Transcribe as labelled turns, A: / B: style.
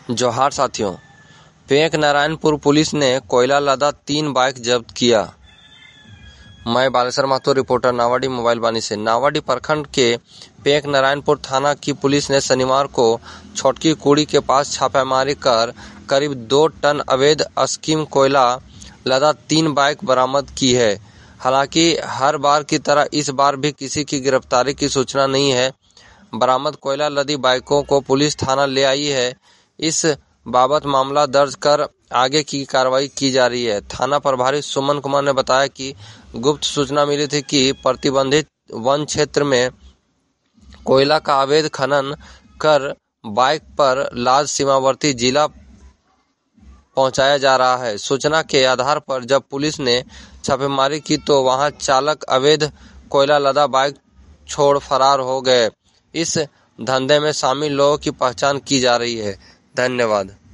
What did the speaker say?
A: जोहार साथियों, Penck Narayanpur police ने कोयला लदा 3 बाइक जब्त किया। मैं बालेश्वर महतो, रिपोर्टर नावाडी मोबाइल बानी से। नावाडी प्रखंड के पेंक नारायणपुर थाना की पुलिस ने शनिवार को छोटकी कुड़ी के पास छापेमारी कर करीब 2 टन अवैध स्कीम कोयला लदा 3 बाइक बरामद की है। हालांकि हर बार की तरह इस बार भी किसी की गिरफ्तारी की सूचना नहीं है। बरामद कोयला लदी बाइकों को पुलिस थाना ले आई है। इस बाबत मामला दर्ज कर आगे की कार्रवाई की जा रही है। थाना प्रभारी सुमन कुमार ने बताया कि गुप्त सूचना मिली थी कि प्रतिबंधित वन क्षेत्र में कोयला का अवैध खनन कर बाइक पर लाद सीमावर्ती जिला पहुंचाया जा रहा है। सूचना के आधार पर जब पुलिस ने छापेमारी की तो वहां चालक अवैध कोयला लदा बाइक छोड़ फरार हो गए। इस धंधे में शामिल लोगों की पहचान की जा रही है। धन्यवाद।